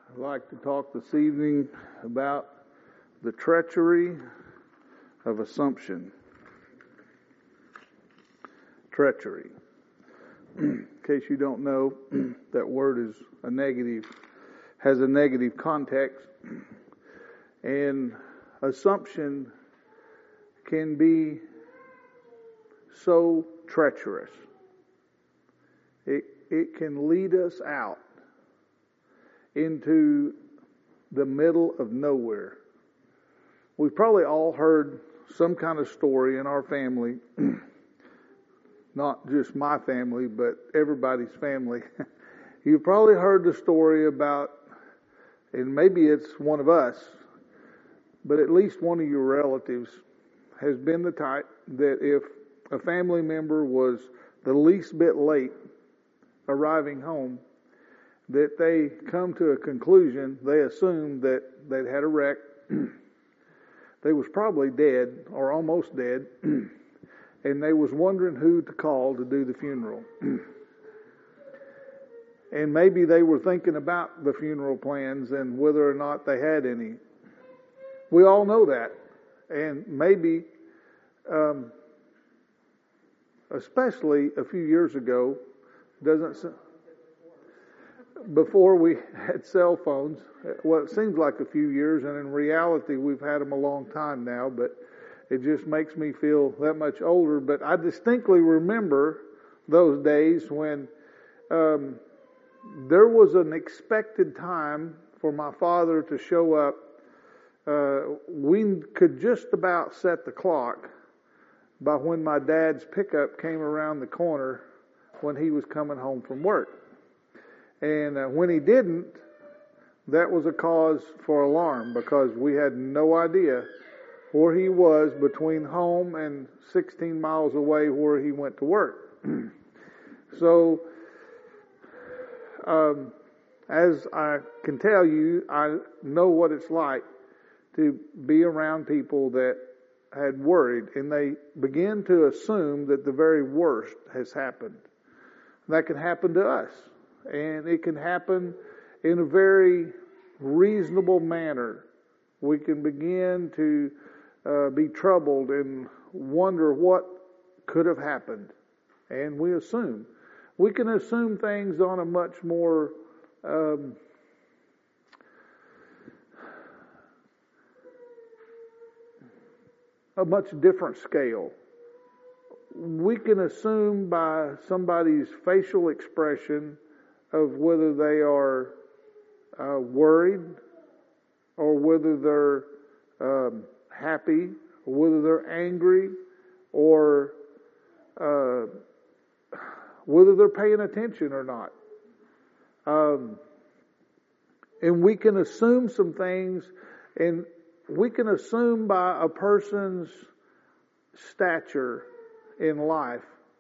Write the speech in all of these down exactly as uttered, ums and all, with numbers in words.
I'd like to talk this evening about the treachery of assumption. Treachery. In case you don't know, that word is a negative, has a negative context, and assumption can be so treacherous. It it can lead us out into the middle of nowhere. We've probably all heard some kind of story in our family, not just my family, but everybody's family. You've probably heard the story about, and maybe it's one of us, but at least one of your relatives has been the type that if a family member was the least bit late arriving home, that they come to a conclusion, they assume that they'd had a wreck, they was probably dead or almost dead, and they was wondering who to call to do the funeral. And maybe they were thinking about the funeral plans and whether or not they had any. We all know that. And maybe, um, especially a few years ago, doesn't before we had cell phones, well, it seems like a few years, and in reality, we've had them a long time now, but it just makes me feel that much older. But I distinctly remember those days when um, there was an expected time for my father to show up. Uh, we could just about set the clock by when my dad's pickup came around the corner when he was coming home from work. And uh, when he didn't, that was a cause for alarm because we had no idea where he was between home and sixteen miles away where he went to work. So, um, as I can tell you, I know what it's like to be around people that had worried, and they begin to assume that the very worst has happened. That can happen to us. And it can happen in a very reasonable manner. We can begin to uh, be troubled and wonder what could have happened. And we assume. We can assume things on a much more um, a much different scale. We can assume by somebody's facial expression of whether they are uh, worried or whether they're um, happy or whether they're angry or uh, whether they're paying attention or not. Um, and we can assume some things, and we can assume by a person's stature in life,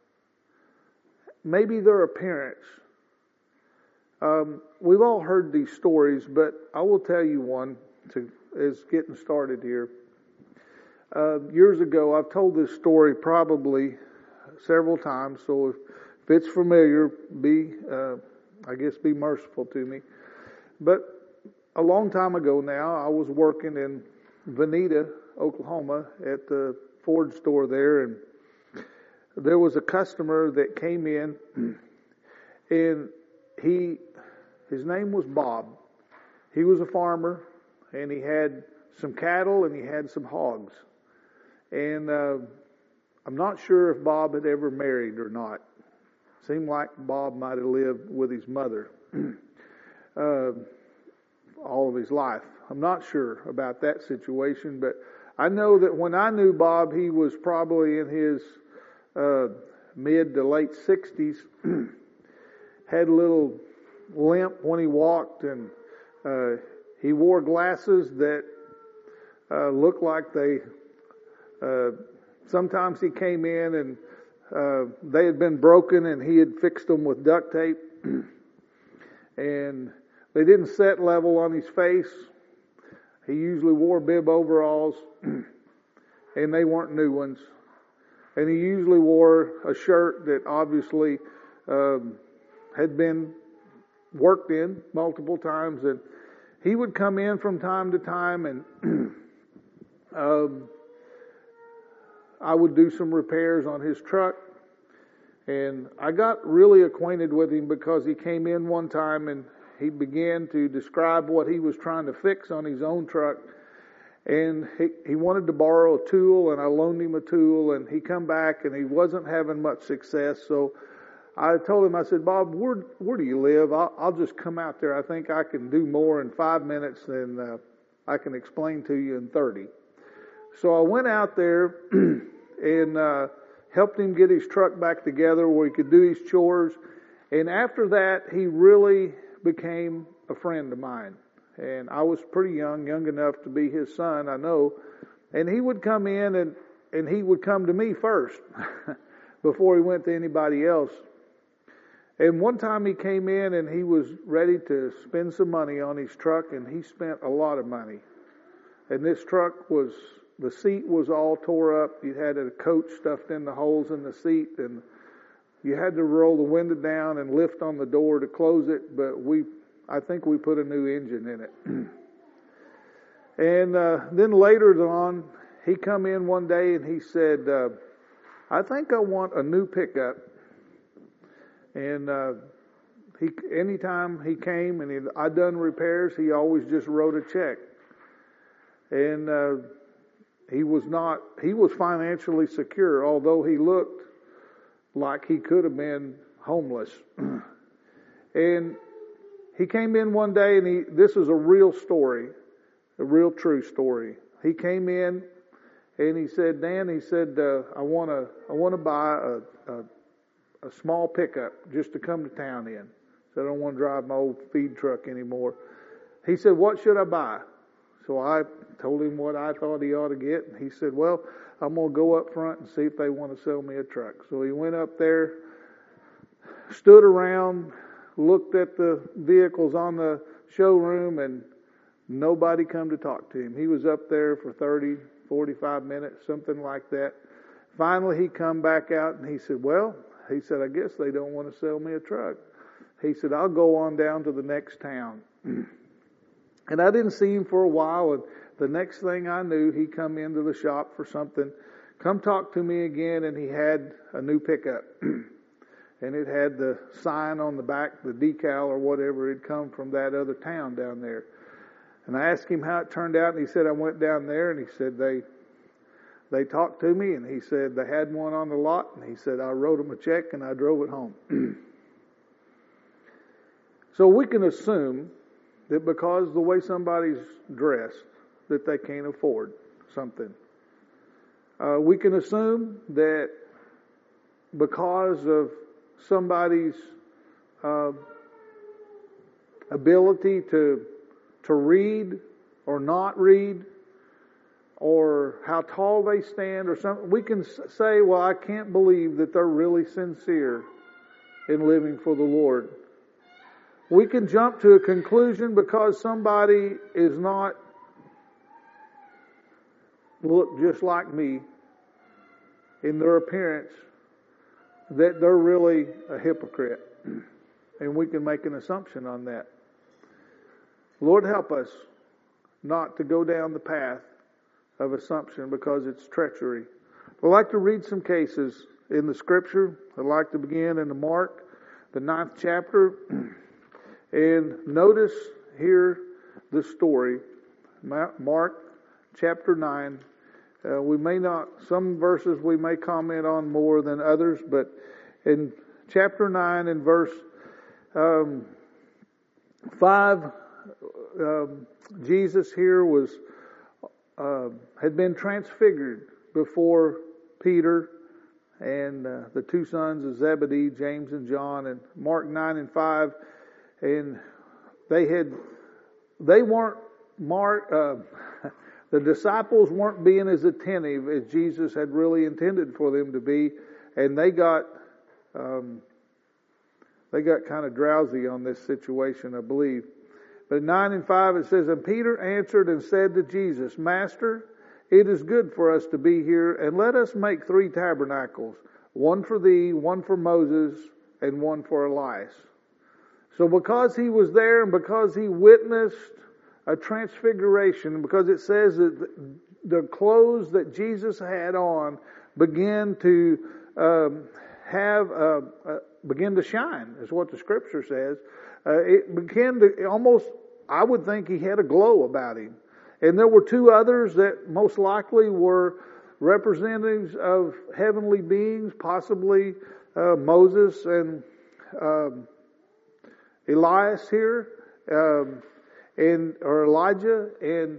maybe their appearance. Um, we've all heard these stories, but I will tell you one to is getting started here. Uh, years ago, I've told this story probably several times, so if, if it's familiar, be uh, I guess be merciful to me. But a long time ago now, I was working in Veneta, Oklahoma, at the Ford store there, and there was a customer that came in, and he, his name was Bob. He was a farmer, and he had some cattle, and he had some hogs. And uh, I'm not sure if Bob had ever married or not. Seemed like Bob might have lived with his mother uh, all of his life. I'm not sure about that situation, but I know that when I knew Bob, he was probably in his uh, mid to late sixties. Had a little limp when he walked, and uh, he wore glasses that uh, looked like they, uh, sometimes he came in and uh, they had been broken and he had fixed them with duct tape. And they didn't set level on his face. He usually wore bib overalls, and they weren't new ones. And he usually wore a shirt that obviously um, had been worked in multiple times, and he would come in from time to time, and um, I would do some repairs on his truck. And I got really acquainted with him because he came in one time and he began to describe what he was trying to fix on his own truck. And he, he wanted to borrow a tool, and I loaned him a tool, and he come back and he wasn't having much success. So I told him, I said, Bob, where where do you live? I'll, I'll just come out there. I think I can do more in five minutes than uh, I can explain to you in thirty. So I went out there and uh, helped him get his truck back together where he could do his chores. And after that, he really became a friend of mine. And I was pretty young, young enough to be his son, I know. And he would come in and, and he would come to me first before he went to anybody else. And one time he came in and he was ready to spend some money on his truck, and he spent a lot of money. And this truck was, the seat was all tore up. You had a coat stuffed in the holes in the seat, and you had to roll the window down and lift on the door to close it, but we I think we put a new engine in it. And uh, then later on, he come in one day and he said, uh, I think I want a new pickup. And uh, he, anytime he came and he, I done repairs, he always just wrote a check. And uh, he was not, he was financially secure, although he looked like he could have been homeless. And he came in one day, and he, this is a real story, a real true story. He came in and he said, Dan, he said, uh, I want to, I want to buy a, a, a small pickup just to come to town in. So I don't want to drive my old feed truck anymore. He said, what should I buy? So I told him what I thought he ought to get. And he said, well, I'm going to go up front and see if they want to sell me a truck. So he went up there, stood around, looked at the vehicles on the showroom, and nobody come to talk to him. He was up there for thirty, forty-five minutes, something like that. Finally, he come back out and he said, well, he said, I guess they don't want to sell me a truck. He said, I'll go on down to the next town. And I didn't see him for a while, and the next thing I knew, he come into the shop for something, come talk to me again, and he had a new pickup. And it had the sign on the back, the decal or whatever had come from that other town down there. And I asked him how it turned out, and he said, I went down there, and he said, they they talked to me, and he said, they had one on the lot, and he said, I wrote them a check, and I drove it home. So we can assume that because the way somebody's dressed, that they can't afford something. Uh, we can assume that because of somebody's uh, ability to to read or not read, or how tall they stand, or something, we can say, well, I can't believe that they're really sincere in living for the Lord. We can jump to a conclusion because somebody is not look just like me in their appearance, that they're really a hypocrite. And we can make an assumption on that. Lord, help us not to go down the path of assumption because it's treachery. I'd like to read some cases in the Scripture. I'd like to begin in the Mark, the ninth chapter. And notice here the story. Mark chapter nine. Uh, we may not, some verses we may comment on more than others, but in chapter nine and verse um, five, um, Jesus here was uh, had been transfigured before Peter and uh, the two sons of Zebedee, James and John. And Mark nine and five, and they had they weren't Mark. Uh, The disciples weren't being as attentive as Jesus had really intended for them to be, and they got um, they got kind of drowsy on this situation, I believe. But nine and five it says, and Peter answered and said to Jesus, Master, it is good for us to be here, and let us make three tabernacles, one for thee, one for Moses, and one for Elias. So because he was there and because he witnessed a transfiguration, because it says that the clothes that Jesus had on began to um, have uh, uh, begin to shine, is what the Scripture says. Uh, it began to almost, I would think he had a glow about him. And there were two others that most likely were representatives of heavenly beings, possibly uh, Moses and um, Elias here, um, and or Elijah. And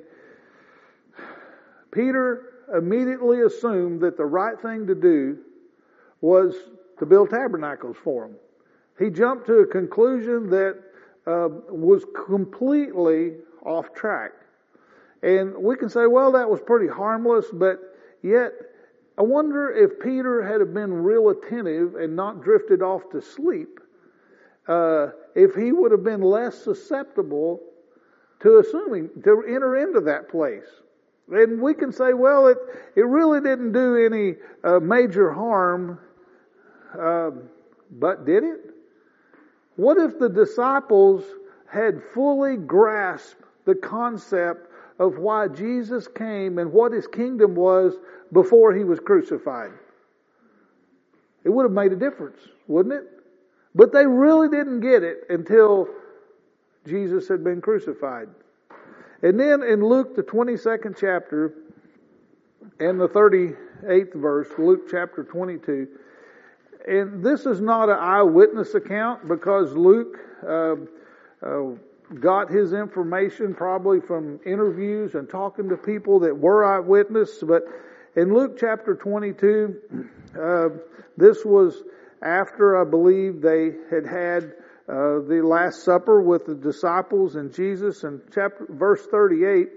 Peter immediately assumed that the right thing to do was to build tabernacles for them. He jumped to a conclusion that uh, was completely off track. And we can say, well, that was pretty harmless, but yet I wonder if Peter had been real attentive and not drifted off to sleep, uh, if he would have been less susceptible to assuming, to enter into that place. And we can say, well, it, it really didn't do any uh, major harm, uh, but did it? What if the disciples had fully grasped the concept of why Jesus came and what His kingdom was before He was crucified? It would have made a difference, wouldn't it? But they really didn't get it until Jesus had been crucified. And then in Luke, the twenty-second chapter, and the thirty-eighth verse, Luke chapter twenty-two, and this is not an eyewitness account, because Luke uh, uh, got his information probably from interviews and talking to people that were eyewitnesses. But in Luke chapter twenty-two, uh, this was after, I believe, they had had uh, the Last Supper with the disciples and Jesus. And chapter verse thirty-eight,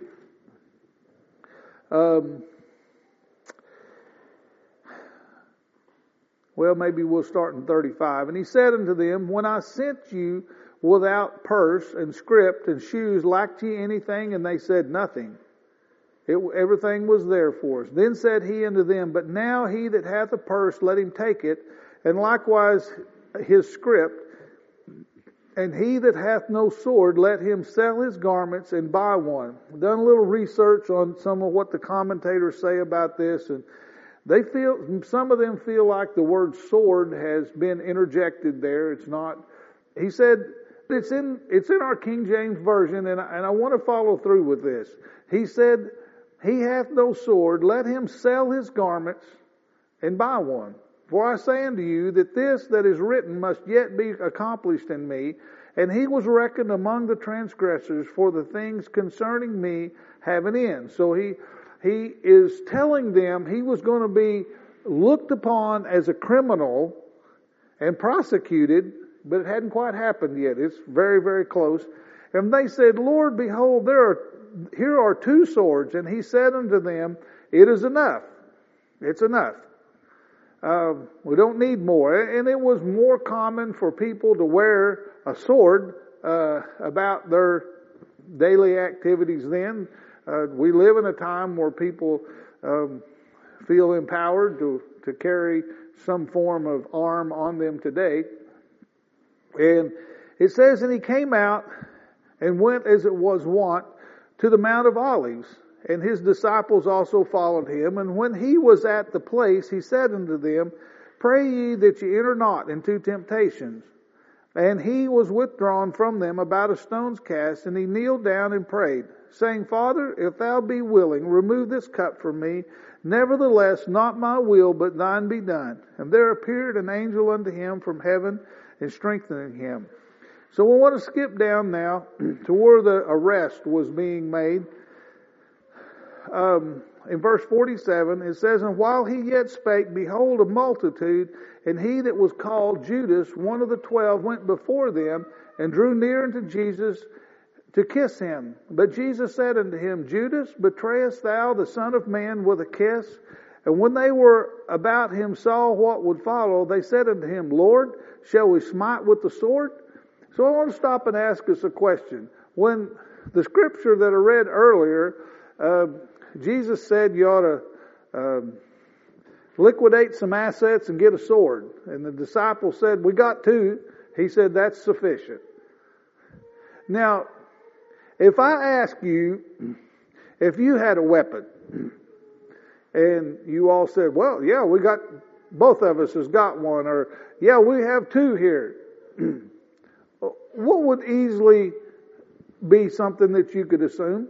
um, well, maybe we'll start in thirty-five. And he said unto them, when I sent you without purse and scrip and shoes, lacked ye anything? And they said, nothing. It, everything was there for us. Then said he unto them, but now he that hath a purse, let him take it, and likewise his scrip. And he that hath no sword, let him sell his garments and buy one. I've done a little research on some of what the commentators say about this, and they feel, some of them feel like the word sword has been interjected there. It's not. He said, It's in it's in our King James Version, and I, and I want to follow through with this. He said, he hath no sword, let him sell his garments and buy one. For I say unto you that this that is written must yet be accomplished in me. And he was reckoned among the transgressors, for the things concerning me have an end. So he he is telling them he was going to be looked upon as a criminal and prosecuted, but it hadn't quite happened yet. It's very, very close. And they said, Lord, behold, there are here are two swords. And he said unto them, it is enough. It's enough. Uh, we don't need more. And it was more common for people to wear a sword uh, about their daily activities then. Uh, we live in a time where people um, feel empowered to, to carry some form of arm on them today. And it says, and he came out and went as it was wont to the Mount of Olives, and his disciples also followed him. And when he was at the place, he said unto them, pray ye that ye enter not into temptations. And he was withdrawn from them about a stone's cast, and he kneeled down and prayed, saying, Father, if thou be willing, remove this cup from me. Nevertheless, not my will, but thine be done. And there appeared an angel unto him from heaven, and strengthening him. So we want to skip down now to where the arrest was being made. Um, in verse forty-seven, it says, and while he yet spake, behold, a multitude, and he that was called Judas, one of the twelve, went before them, and drew near unto Jesus to kiss him. But Jesus said unto him, Judas, betrayest thou the Son of Man with a kiss? And when they were about him saw what would follow, they said unto him, Lord, shall we smite with the sword? So I want to stop and ask us a question. When the scripture that I read earlier, uh, Jesus said you ought to um, liquidate some assets and get a sword. And the disciples said, we got two. He said, that's sufficient. Now, if I ask you, if you had a weapon, and you all said, well, yeah, we got, both of us has got one, or yeah, we have two here. What would easily be something that you could assume?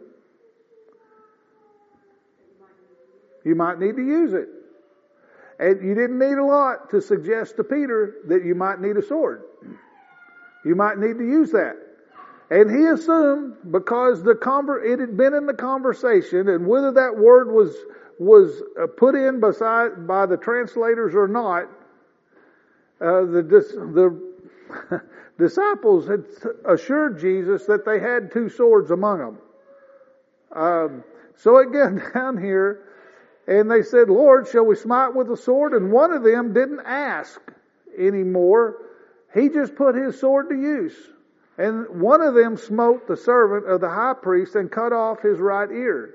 You might need to use it. And you didn't need a lot to suggest to Peter that you might need a sword. You might need to use that. And he assumed, because the conver- it had been in the conversation, and whether that word was was put in beside by the translators or not, uh, the the disciples had assured Jesus that they had two swords among them. Um, so it got down here, and they said, Lord, shall we smite with a sword? And one of them didn't ask anymore. He just put his sword to use. And one of them smote the servant of the high priest and cut off his right ear.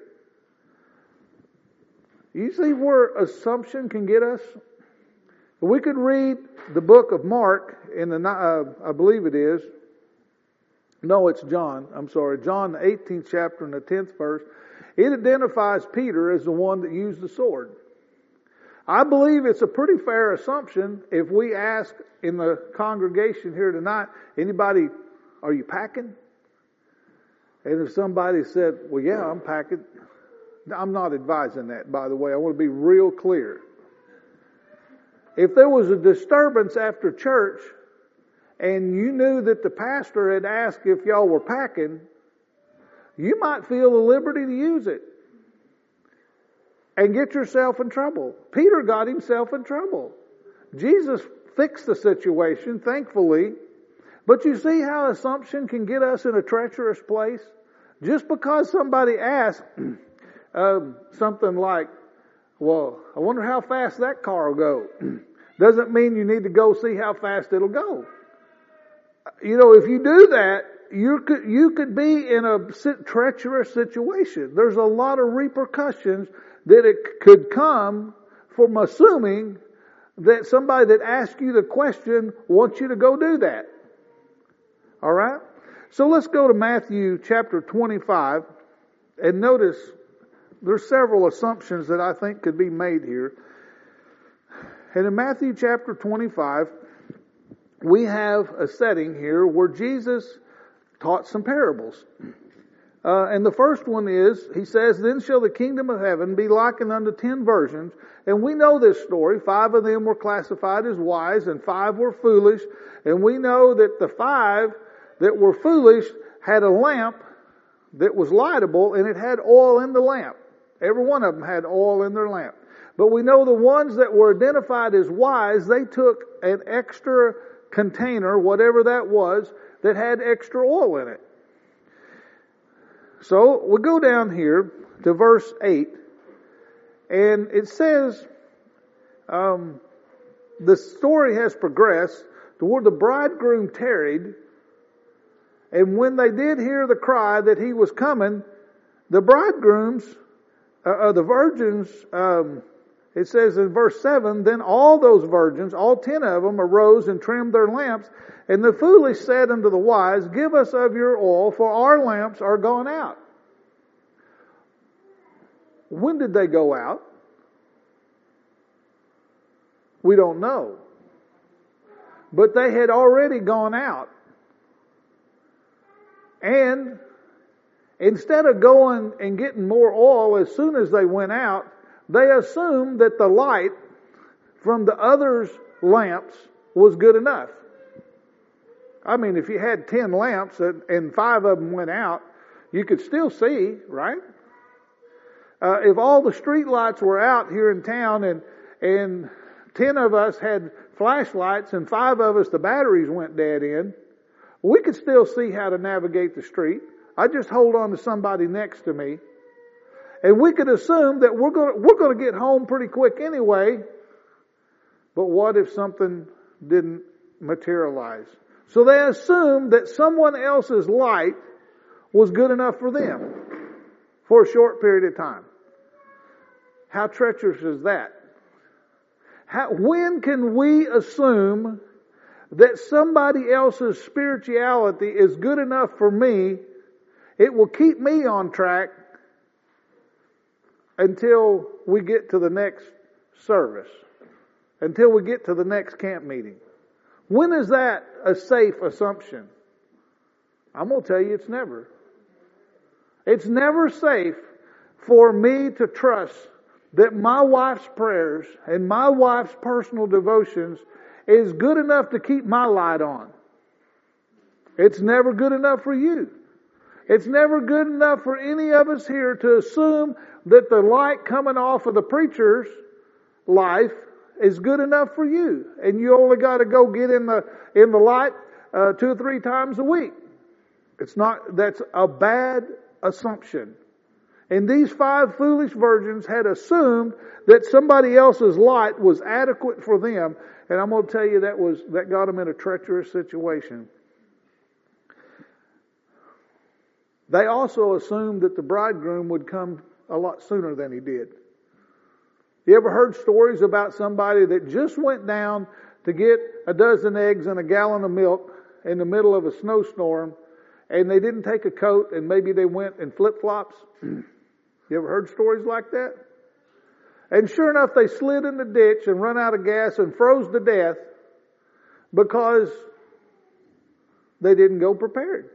You see where assumption can get us? We could read the book of Mark in the, uh, I believe it is. No, it's John. I'm sorry. John, the eighteenth chapter and the tenth verse. It identifies Peter as the one that used the sword. I believe it's a pretty fair assumption if we ask in the congregation here tonight, anybody, are you packing? And if somebody said, well, yeah, I'm packing. I'm not advising that, by the way. I want to be real clear. If there was a disturbance after church and you knew that the pastor had asked if y'all were packing, you might feel the liberty to use it and get yourself in trouble. Peter got himself in trouble. Jesus fixed the situation, thankfully. But you see how assumption can get us in a treacherous place? Just because somebody asks uh, something like, well, I wonder how fast that car will go, doesn't mean you need to go see how fast it'll go. You know, if you do that, you could, you could be in a treacherous situation. There's a lot of repercussions that it could come from assuming that somebody that asked you the question wants you to go do that. All right? So let's go to Matthew chapter twenty-five, and notice there's several assumptions that I think could be made here. And in Matthew chapter twenty-five, we have a setting here where Jesus taught some parables. Uh, and the first one is, he says, then shall the kingdom of heaven be likened unto ten virgins. And we know this story. Five of them were classified as wise and five were foolish. And we know that the five that were foolish had a lamp that was lightable, and it had oil in the lamp. Every one of them had oil in their lamp. But we know the ones that were identified as wise, they took an extra container, whatever that was, that had extra oil in it. So we go down here to verse eight, and it says, um, the story has progressed to where the bridegroom tarried, and when they did hear the cry that he was coming, the bridegrooms, uh, uh, the virgins, um, it says in verse seven, then all those virgins, all ten of them, arose and trimmed their lamps. And the foolish said unto the wise, give us of your oil, for our lamps are gone out. When did they go out? We don't know. But they had already gone out. And instead of going and getting more oil as soon as they went out, they assumed that the light from the others' lamps was good enough. I mean, if you had ten lamps and five of them went out, you could still see, right? Uh, if all the street lights were out here in town and and ten of us had flashlights and five of us the batteries went dead in, we could still see how to navigate the street. I just hold on to somebody next to me. And we could assume that we're going to, we're going to get home pretty quick anyway. But what if something didn't materialize? So they assumed that someone else's light was good enough for them for a short period of time. How treacherous is that? How, when can we assume that somebody else's spirituality is good enough for me It will keep me on track until we get to the next service, until we get to the next camp meeting. When is that a safe assumption? I'm going to tell you it's never. It's never safe for me to trust that my wife's prayers and my wife's personal devotions is good enough to keep my light on. It's never good enough for you. It's never good enough for any of us here to assume that the light coming off of the preacher's life is good enough for you. And you only got to go get in the in the light uh, two or three times a week. It's not, that's a bad assumption. And these five foolish virgins had assumed that somebody else's light was adequate for them. And I'm going to tell you that was that got them in a treacherous situation. They also assumed that the bridegroom would come a lot sooner than he did. You ever heard stories about somebody that just went down to get a dozen eggs and a gallon of milk in the middle of a snowstorm, and they didn't take a coat, and maybe they went in flip-flops? You ever heard stories like that? And sure enough, they slid in the ditch and run out of gas and froze to death because they didn't go prepared.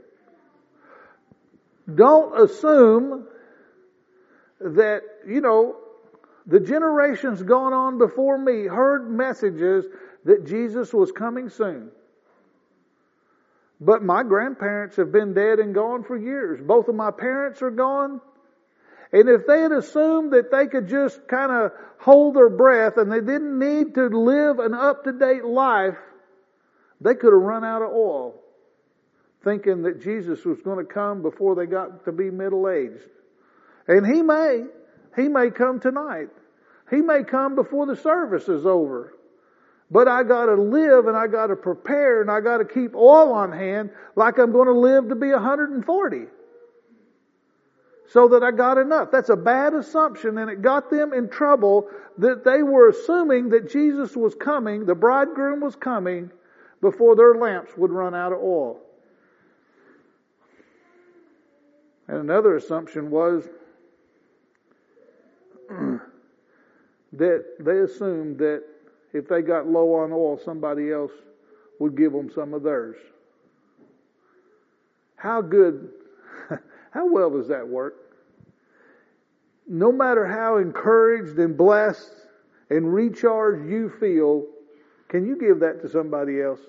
Don't assume that, you know, the generations gone on before me heard messages that Jesus was coming soon. But my grandparents have been dead and gone for years. Both of my parents are gone. And if they had assumed that they could just kind of hold their breath and they didn't need to live an up-to-date life, they could have run out of oil, thinking that Jesus was going to come before they got to be middle-aged. And He may. He may come tonight. He may come before the service is over. But I got to live and I got to prepare and I got to keep oil on hand like I'm going to live to be one hundred forty. So that I got enough. That's a bad assumption, and it got them in trouble that they were assuming that Jesus was coming, the bridegroom was coming, before their lamps would run out of oil. And another assumption was that they assumed that if they got low on oil, somebody else would give them some of theirs. How good, how well does that work? No matter how encouraged and blessed and recharged you feel, can you give that to somebody else?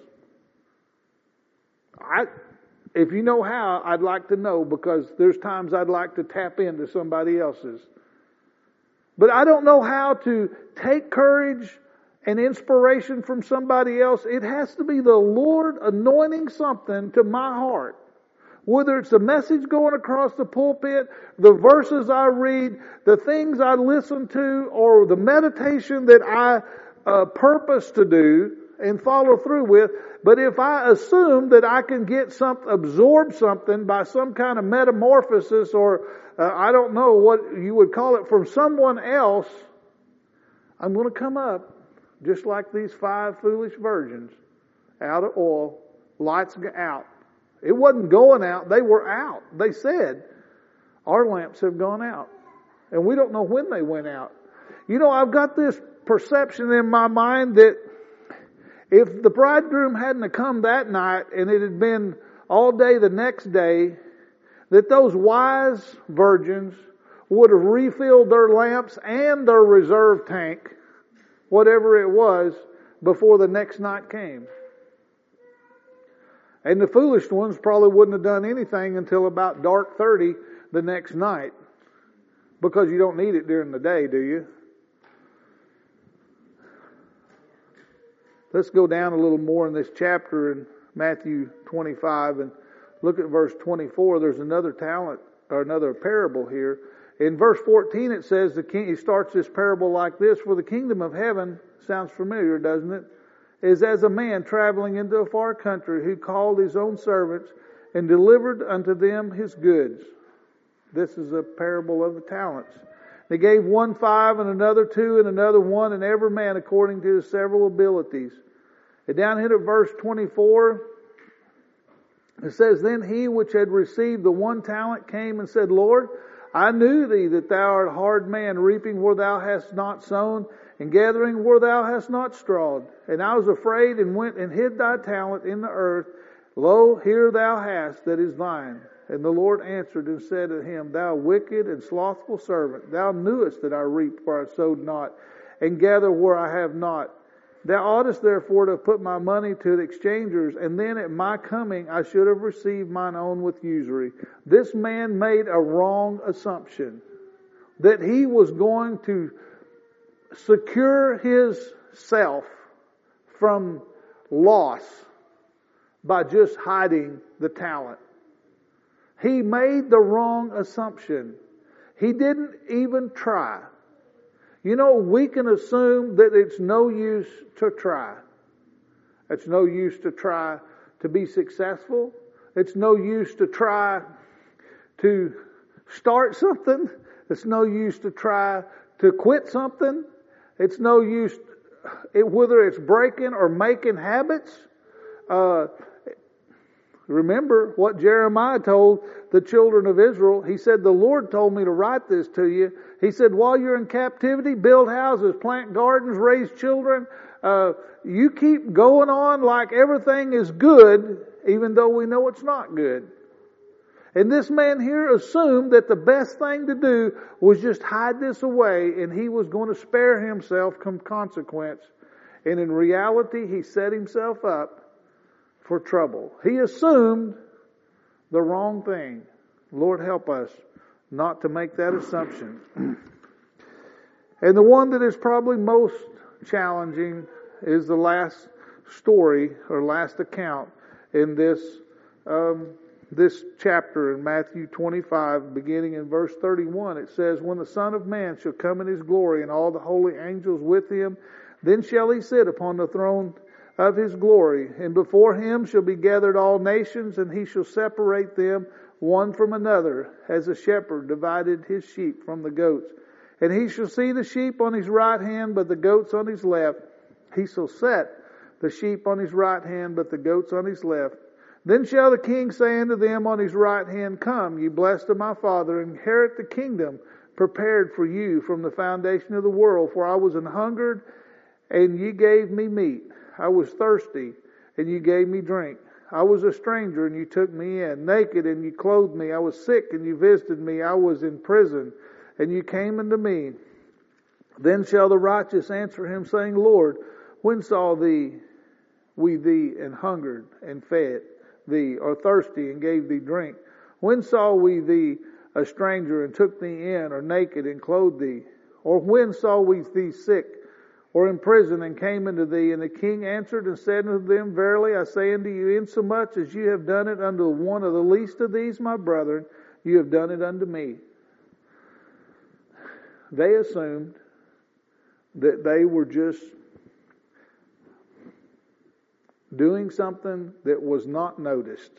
I, if you know how, I'd like to know, because there's times I'd like to tap into somebody else's. But I don't know how to take courage and inspiration from somebody else. It has to be the Lord anointing something to my heart. Whether it's the message going across the pulpit, the verses I read, the things I listen to, or the meditation that I uh, purpose to do and follow through with. But if I assume that I can get some, absorb something by some kind of metamorphosis, or uh, I don't know what you would call it, from someone else, I'm going to come up just like these five foolish virgins, out of oil, lights out. It wasn't going out, they were out. They said, our lamps have gone out. And we don't know when they went out. You know, I've got this perception in my mind that if the bridegroom hadn't have come that night and it had been all day the next day, that those wise virgins would have refilled their lamps and their reserve tank, whatever it was, before the next night came. And the foolish ones probably wouldn't have done anything until about dark thirty the next night. Because you don't need it during the day, do you? Let's go down a little more in this chapter in Matthew twenty-five and look at verse twenty-four. There's another talent, or another parable here. In verse fourteen it says, the king, he starts this parable like this: for the kingdom of heaven, sounds familiar, doesn't it? Is as a man traveling into a far country, who called his own servants and delivered unto them his goods. This is a parable of the talents. They gave one five, and another two, and another one, and every man according to his several abilities. And down here at verse twenty-four, It says, Then he which had received the one talent came and said, Lord, I knew thee that thou art a hard man, reaping where thou hast not sown, and gathering where thou hast not strawed. And I was afraid, and went and hid thy talent in the earth. Lo, here thou hast that is thine. And the Lord answered and said to him, Thou wicked and slothful servant, thou knewest that I reaped where I sowed not, and gather where I have not. Thou oughtest therefore to have put my money to the exchangers, and then at my coming I should have received mine own with usury. This man made a wrong assumption that he was going to secure his self from loss by just hiding the talent. He made the wrong assumption. He didn't even try. You know, we can assume that it's no use to try. It's no use to try to be successful. It's no use to try to start something. It's no use to try to quit something. It's no use, it, whether it's breaking or making habits. Uh, remember what Jeremiah told the children of Israel. He said, the Lord told me to write this to you. He said, while you're in captivity, build houses, plant gardens, raise children. Uh, you keep going on like everything is good, even though we know it's not good. And this man here assumed that the best thing to do was just hide this away, and he was going to spare himself some consequence. And in reality, he set himself up for trouble. He assumed the wrong thing. Lord, help us not to make that assumption. And the one that is probably most challenging is the last story or last account in this um, this chapter in Matthew twenty-five, beginning in verse thirty-one. It says, When the Son of Man shall come in his glory, and all the holy angels with him, then shall he sit upon the throne of his glory, and before him shall be gathered all nations, and he shall separate them one from another, as a shepherd divided his sheep from the goats. And he shall see the sheep on his right hand, but the goats on his left. He shall set the sheep on his right hand, but the goats on his left. Then shall the king say unto them on his right hand, Come, ye blessed of my Father, inherit the kingdom prepared for you from the foundation of the world. For I was an hungered, and ye gave me meat. I was thirsty, and you gave me drink. I was a stranger, and you took me in. Naked, and you clothed me. I was sick, and you visited me. I was in prison, and you came unto me. Then shall the righteous answer him, saying, Lord, when saw thee we thee and hungered and fed thee, or thirsty and gave thee drink? When saw we thee a stranger and took thee in, or naked and clothed thee? Or when saw we thee sick, or in prison, and came unto thee? And the king answered and said unto them, Verily I say unto you, insomuch as you have done it unto one of the least of these my brethren, you have done it unto me. They assumed that they were just doing something that was not noticed.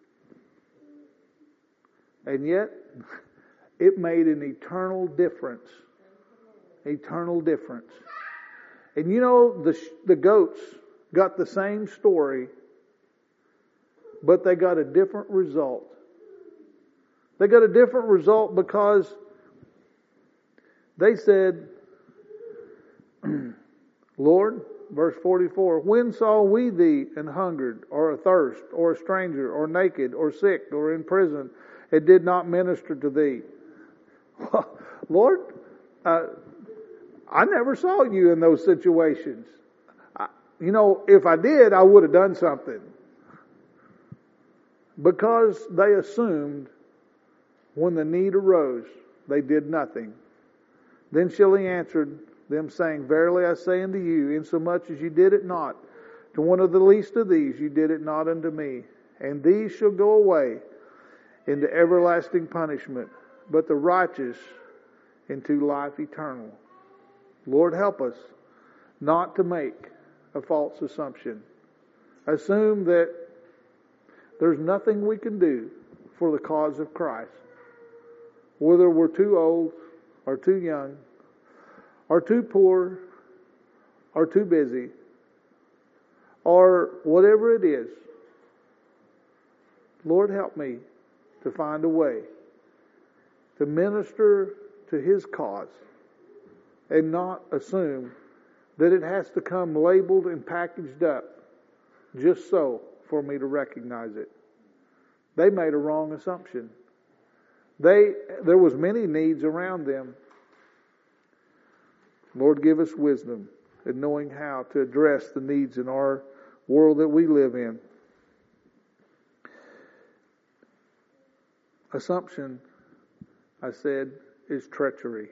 And yet, it made an eternal difference. Eternal difference. And you know, the the goats got the same story, but they got a different result. They got a different result because they said, Lord, verse forty-four, when saw we thee an hungered, or athirst, or a stranger, or naked, or sick, or in prison, and did not minister to thee? Lord, uh, I never saw you in those situations. I, you know, if I did, I would have done something. Because they assumed when the need arose, they did nothing. Then shall he answer them, saying, Verily I say unto you, insomuch as you did it not to one of the least of these, you did it not unto me. And these shall go away into everlasting punishment, but the righteous into life eternal. Lord, help us not to make a false assumption. Assume that there's nothing we can do for the cause of Christ. Whether we're too old or too young, or too poor, or too busy, or whatever it is. Lord, help me to find a way to minister to His cause and not assume that it has to come labeled and packaged up just so for me to recognize it. They made a wrong assumption. They, there was many needs around them. Lord, give us wisdom in knowing how to address the needs in our world that we live in. Assumption, I said, is treachery.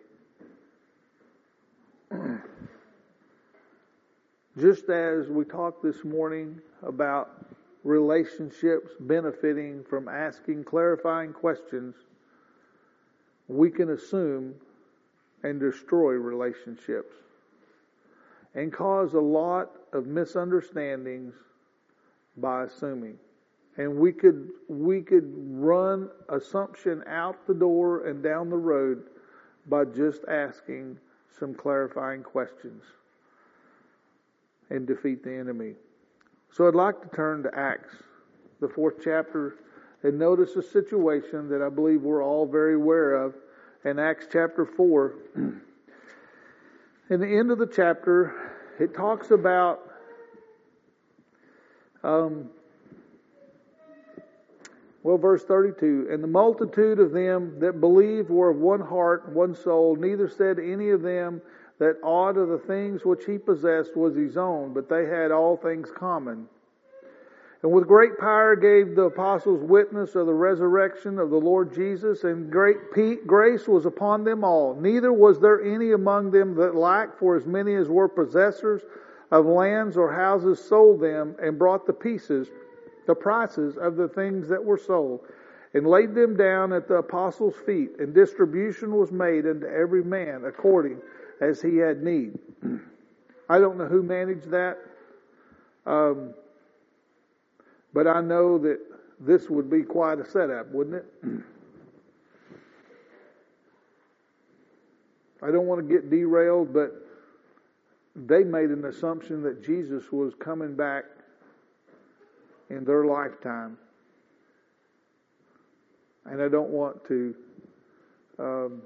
Just as we talked this morning about relationships benefiting from asking clarifying questions, we can assume and destroy relationships and cause a lot of misunderstandings by assuming. And we could we could run assumption out the door and down the road by just asking some clarifying questions and defeat the enemy. So I'd like to turn to Acts, the fourth chapter, and notice a situation that I believe we're all very aware of in Acts chapter four. In the end of the chapter, it talks about um, well, verse thirty-two, and the multitude of them that believed were of one heart and one soul, neither said any of them that aught of the things which he possessed was his own, but they had all things common. And with great power gave the apostles witness of the resurrection of the Lord Jesus, and great grace was upon them all. Neither was there any among them that lacked, for as many as were possessors of lands or houses sold them, and brought the pieces, the prices of the things that were sold, and laid them down at the apostles' feet, and distribution was made unto every man according as he had need. I don't know who managed that, um, but I know that this would be quite a setup, wouldn't it? I don't want to get derailed, but they made an assumption that Jesus was coming back in their lifetime. And I don't want to um,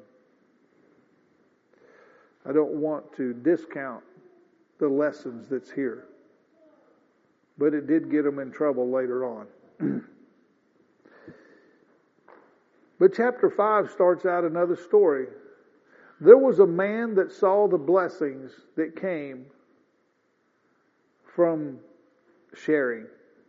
I don't want to discount the lessons that's here. But it did get them in trouble later on. But chapter five starts out another story. There was a man that saw the blessings that came from sharing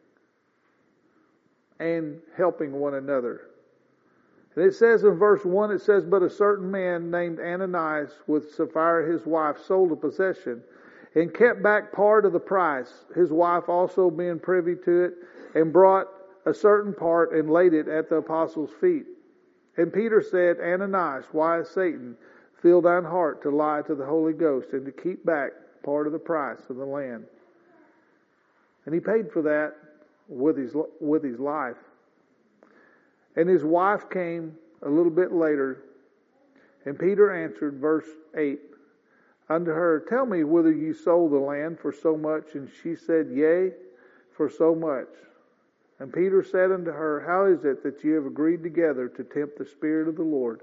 and helping one another. And it says in verse one, it says, but a certain man named Ananias with Sapphira his wife sold a possession and kept back part of the price, his wife also being privy to it, and brought a certain part and laid it at the apostles' feet. And Peter said, Ananias, why has Satan filled thine heart to lie to the Holy Ghost and to keep back part of the price of the land? And he paid for that with his with his life. And his wife came a little bit later, and Peter answered, verse eight, unto her, tell me whether you sold the land for so much. And she said, yea, for so much. And Peter said unto her, how is it that you have agreed together to tempt the Spirit of the Lord?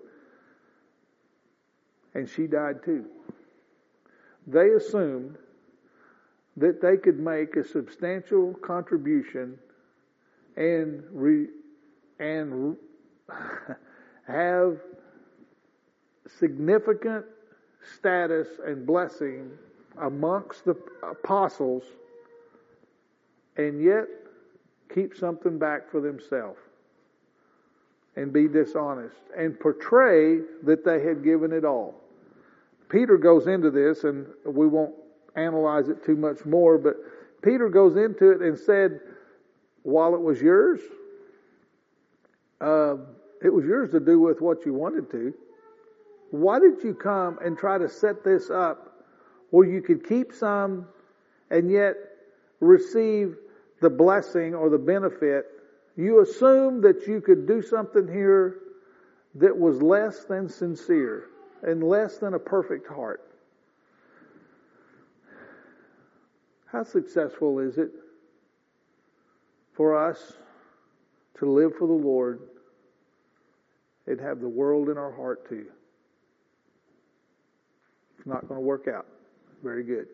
And she died too. They assumed that they could make a substantial contribution and re, and have significant status and blessing amongst the apostles, and yet keep something back for themselves and be dishonest and portray that they had given it all. Peter goes into this, and we won't analyze it too much more, but Peter goes into it and said, while it was yours, uh, it was yours to do with what you wanted to. Why did you come and try to set this up where you could keep some and yet receive the blessing or the benefit? You assumed that you could do something here that was less than sincere and less than a perfect heart. How successful is it for us to live for the Lord and have the world in our heart too. It's not going to work out very good.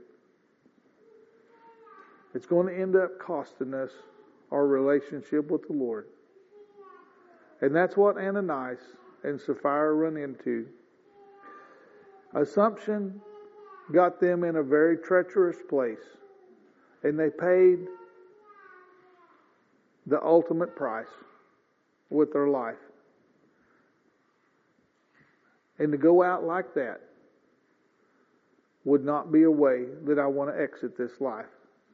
It's going to end up costing us our relationship with the Lord. And that's what Ananias and Sapphira run into. Assumption got them in a very treacherous place. And they paid the ultimate price with their life. And to go out like that would not be a way that I want to exit this life.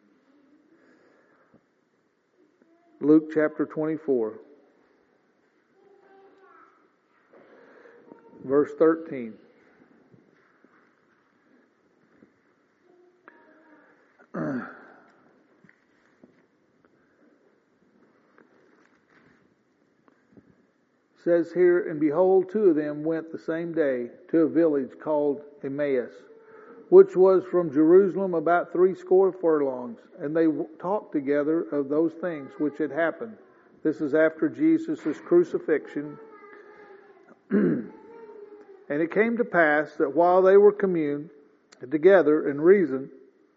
Luke chapter twenty-four, verse thirteen. Says here, and behold, two of them went the same day to a village called Emmaus, which was from Jerusalem about three score furlongs, and they talked together of those things which had happened. This is after Jesus' crucifixion. And it came to pass that while they were communed together and reasoned,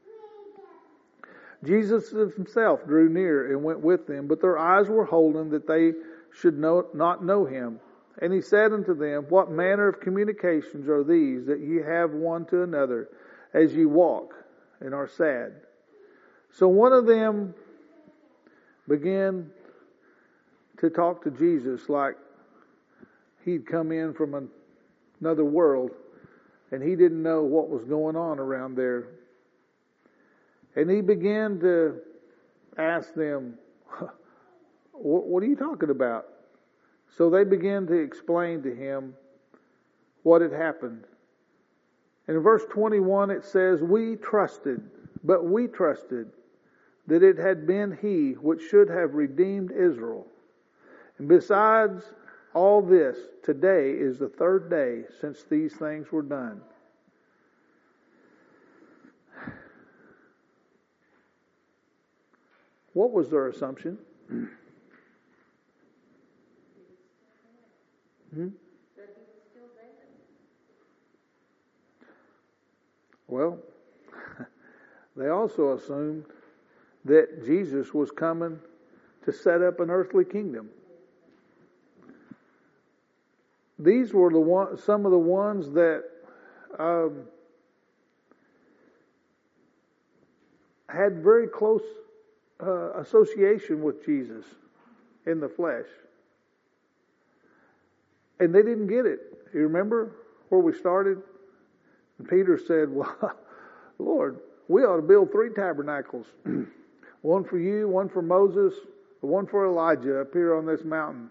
Jesus himself drew near and went with them, but their eyes were holden that they should know, not know him. And he said unto them, what manner of communications are these that ye have one to another, as ye walk and are sad? So one of them began to talk to Jesus like he'd come in from another world and he didn't know what was going on around there. And he began to ask them, what are you talking about? So they began to explain to him what had happened. And in verse twenty-one it says, We trusted, but we trusted that it had been he which should have redeemed Israel. And besides all this, today is the third day since these things were done. What was their assumption? Hmm? Well, they also assumed that Jesus was coming to set up an earthly kingdom. These were the one, some of the ones that um, had very close uh, association with Jesus in the flesh. And they didn't get it. You remember where we started? And Peter said, well, Lord, we ought to build three tabernacles. One for you, one for Moses, one for Elijah up here on this mountain.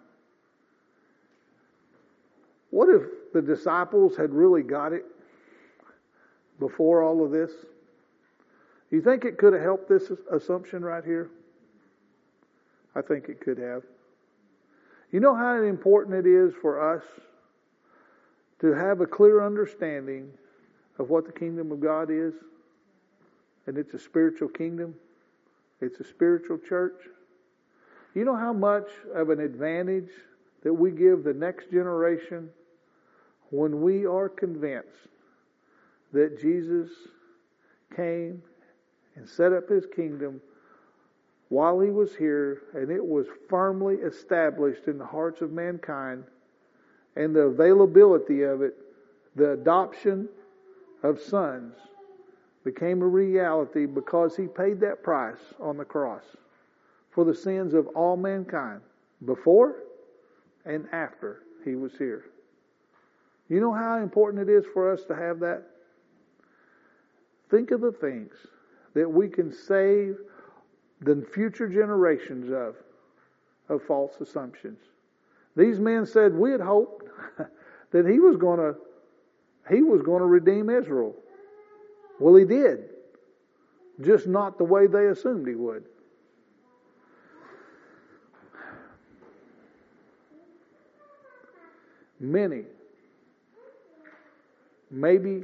What if the disciples had really got it before all of this? Do you think it could have helped this assumption right here? I think it could have. You know how important it is for us to have a clear understanding of what the kingdom of God is? And it's a spiritual kingdom. It's a spiritual church. You know how much of an advantage that we give the next generation when we are convinced that Jesus came and set up his kingdom while he was here, and it was firmly established in the hearts of mankind, and the availability of it, the adoption of sons, became a reality because he paid that price on the cross for the sins of all mankind, before and after he was here. You know how important it is for us to have that? Think of the things that we can save the future generations of, of false assumptions. These men said, we had hoped that he was going to, he was going to redeem Israel. Well, he did. Just not the way they assumed he would. Many, maybe,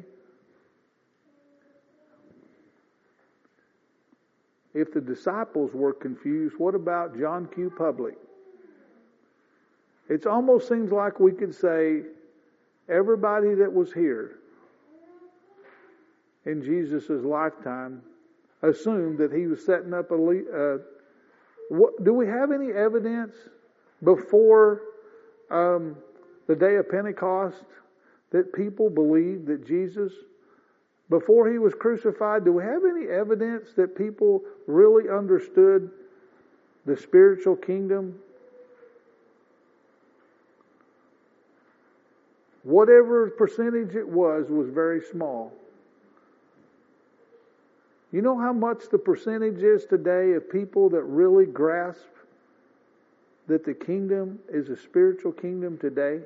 if the disciples were confused, what about John Q. Public? It almost seems like we could say everybody that was here in Jesus' lifetime assumed that he was setting up a... Uh, what, do we have any evidence before um, the day of Pentecost that people believed that Jesus, before he was crucified, do we have any evidence that people really understood the spiritual kingdom? Whatever percentage it was, was very small. You know how much the percentage is today of people that really grasp that the kingdom is a spiritual kingdom today?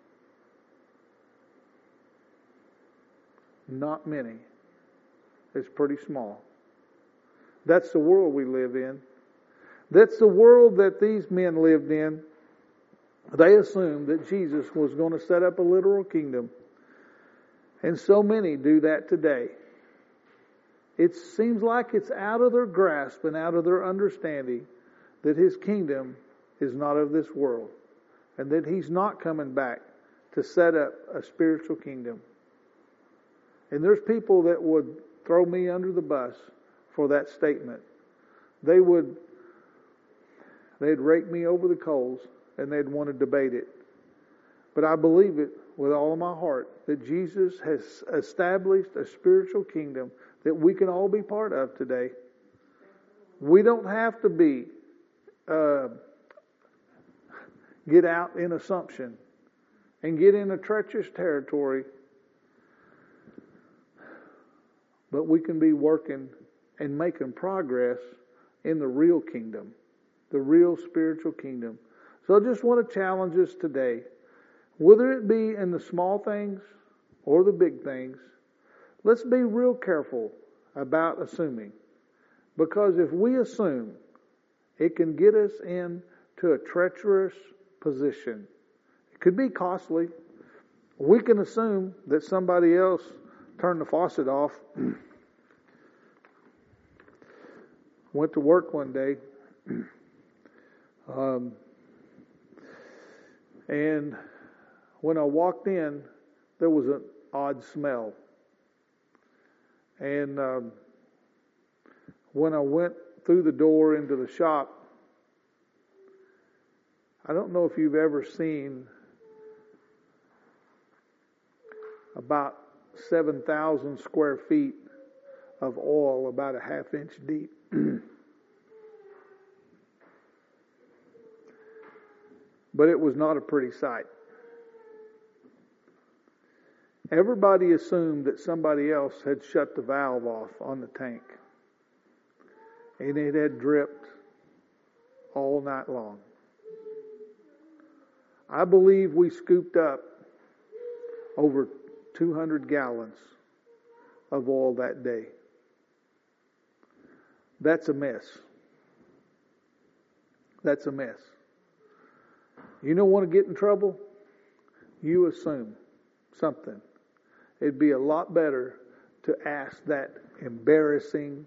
Not many. It's pretty small. That's the world we live in. That's the world that these men lived in. They assumed that Jesus was going to set up a literal kingdom. And so many do that today. It seems like it's out of their grasp and out of their understanding that his kingdom is not of this world. And that he's not coming back to set up a spiritual kingdom. And there's people that would throw me under the bus for that statement. They would, they'd rake me over the coals and they'd want to debate it. But I believe it with all of my heart that Jesus has established a spiritual kingdom that we can all be part of today. We don't have to be uh, get out in assumption and get in a treacherous territory, but we can be working and making progress in the real kingdom, the real spiritual kingdom. So I just want to challenge us today, whether it be in the small things or the big things, let's be real careful about assuming. Because if we assume, it can get us into a treacherous position. It could be costly. We can assume that somebody else turned the faucet off. Went to work one day. Um, and when I walked in, there was an odd smell. And um, when I went through the door into the shop, I don't know if you've ever seen about seven thousand square feet of oil about a half inch deep. But it was not a pretty sight. Everybody assumed that somebody else had shut the valve off on the tank. And it had dripped all night long. I believe we scooped up over two hundred gallons of oil that day. That's a mess. That's a mess. You don't want to get in trouble? You assume something. It'd be a lot better to ask that embarrassing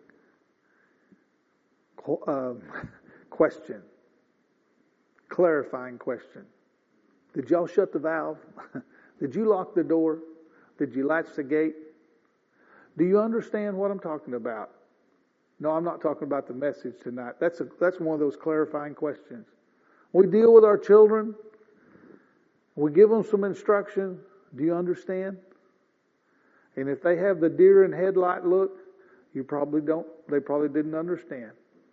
um, question, clarifying question. Did y'all shut the valve? Did you lock the door? Did you latch the gate? Do you understand what I'm talking about? No, I'm not talking about the message tonight. That's a, that's one of those clarifying questions. We deal with our children. We give them some instruction. Do you understand? And if they have the deer in headlight look, you probably don't, they probably didn't understand.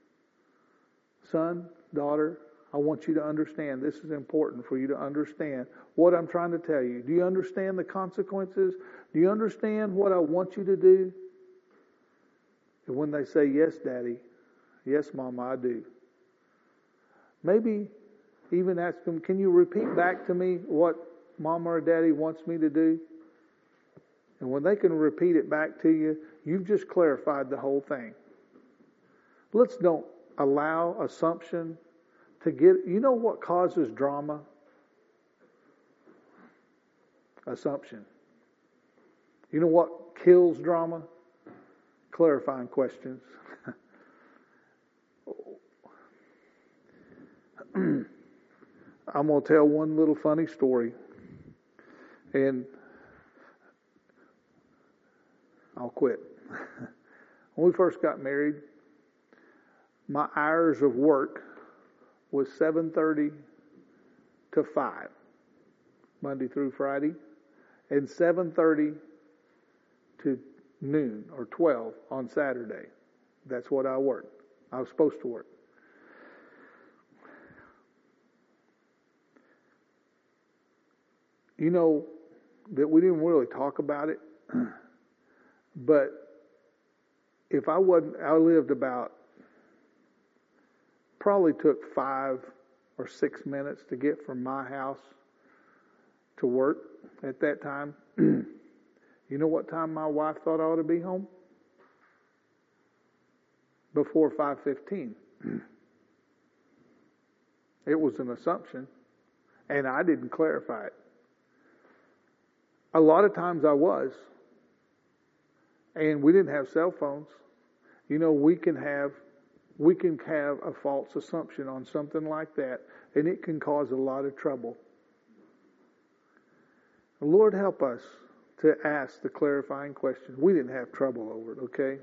Son, daughter, I want you to understand. This is important for you to understand what I'm trying to tell you. Do you understand the consequences? Do you understand what I want you to do? And when they say, yes, Daddy, yes, Mama, I do. Maybe even ask them, can you repeat back to me what Mama or Daddy wants me to do? And when they can repeat it back to you, you've just clarified the whole thing. Let's don't allow assumption to get... You know what causes drama? Assumption. You know what kills drama? Clarifying questions. I'm going to tell one little funny story. And I'll quit. When we first got married, my hours of work was seven thirty to five, Monday through Friday, and seven thirty to noon or twelve on Saturday. That's what I worked. I was supposed to work. You know that we didn't really talk about it, but if I wasn't, I lived about, probably took five or six minutes to get from my house to work at that time. You know what time my wife thought I ought to be home? Before five fifteen. It was an assumption, and I didn't clarify it. A lot of times I was, and we didn't have cell phones. You know, we can have we can have a false assumption on something like that, and it can cause a lot of trouble. Lord, help us to ask the clarifying questions. We didn't have trouble over it, okay?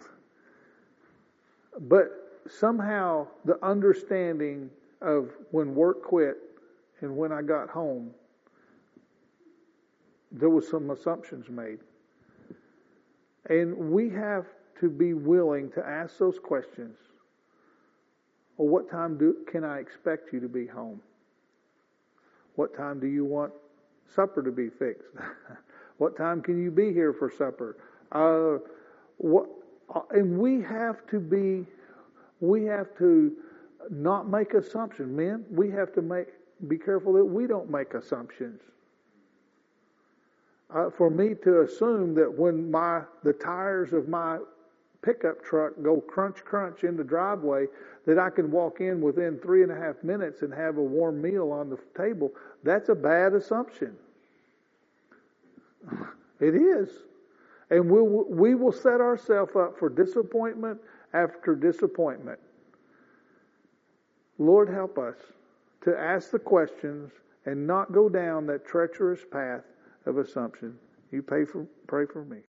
But somehow the understanding of when work quit and when I got home, there was some assumptions made. And we have to be willing to ask those questions. Well, what time do can I expect you to be home? What time do you want supper to be fixed? What time can you be here for supper? Uh, what? And we have to be, we have to not make assumptions. Men, we have to make be careful that we don't make assumptions. Uh, for me to assume that when my the tires of my pickup truck go crunch crunch in the driveway, that I can walk in within three and a half minutes and have a warm meal on the table, that's a bad assumption. It is. And we will, we will set ourselves up for disappointment after disappointment. Lord, help us to ask the questions and not go down that treacherous path of assumption. You pray for, pray for me.